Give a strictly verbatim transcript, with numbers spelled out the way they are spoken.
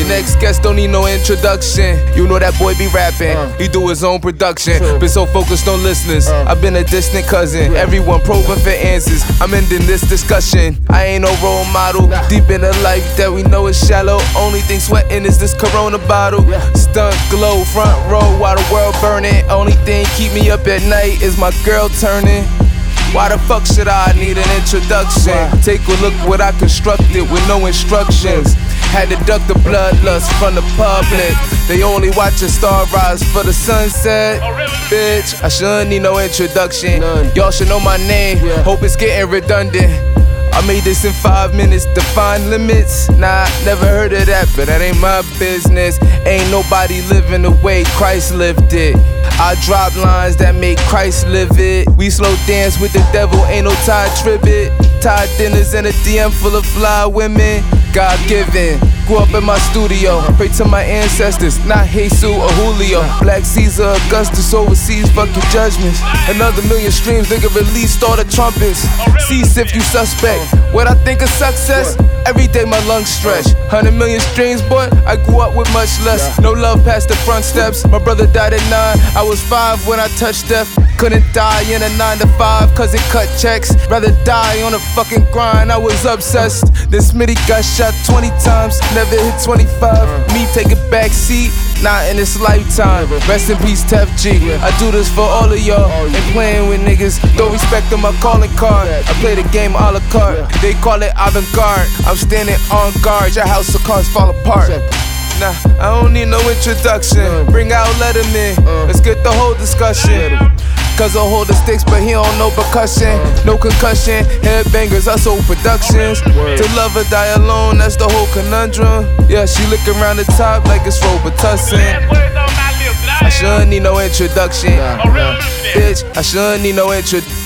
Your next guest don't need no introduction. You know that boy be rapping, uh, he do his own production. True. Been so focused on listeners, uh, I've been a distant cousin. yeah. Everyone probing for answers, I'm ending this discussion. I ain't no role model, nah. deep in a life that we know is shallow. Only thing sweating is this Corona bottle. Yeah. Stunt glow, front row while the world burning. Only thing keep me up at night is my girl turning. Why the fuck should I need an introduction? Take a look what I constructed with no instructions. Had to duck the bloodlust from the public. They only watch a star rise for the sunset. Bitch, I shouldn't need no introduction. Y'all should know my name, hope it's getting redundant. I made this in five minutes, define limits. Nah, never heard of that, but that ain't my business. Ain't nobody living the way Christ lived it. I drop lines that make Christ live it. We slow dance with the devil, ain't no Tide tribute. Tide dinners and a D M full of fly women. God given, grew up in my studio. Pray to my ancestors, not Jesus or Julio. Black Caesar, Augustus, overseas, fuck your judgments. Another million streams, nigga released all the trumpets. Cease if you suspect. What I think of success, every day my lungs stretch. Hundred million streams, boy, I grew up with much less. No love past the front steps. My brother died at nine, I was five when I touched death. Couldn't die in a nine to five cause it cut checks. Rather die on a fucking grind, I was obsessed. This Smitty got shot twenty times, never hit twenty-five. Me take a back seat, not in this lifetime. Rest in peace, Tef G. I do this for all of y'all. Ain't playing with niggas, don't respect on my calling card. I play the game a la carte, they call it avant-garde. I'm standing on guard, your house of cards fall apart. Nah, I don't need no introduction. Bring out Letterman, let's get the whole discussion. Cause I hold the sticks, but he don't know percussion. No concussion, headbangers, us old productions. To love or die alone, that's the whole conundrum. Yeah, she look around the top like it's Robitussin. I shouldn't need no introduction. Bitch, I shouldn't need no introduction.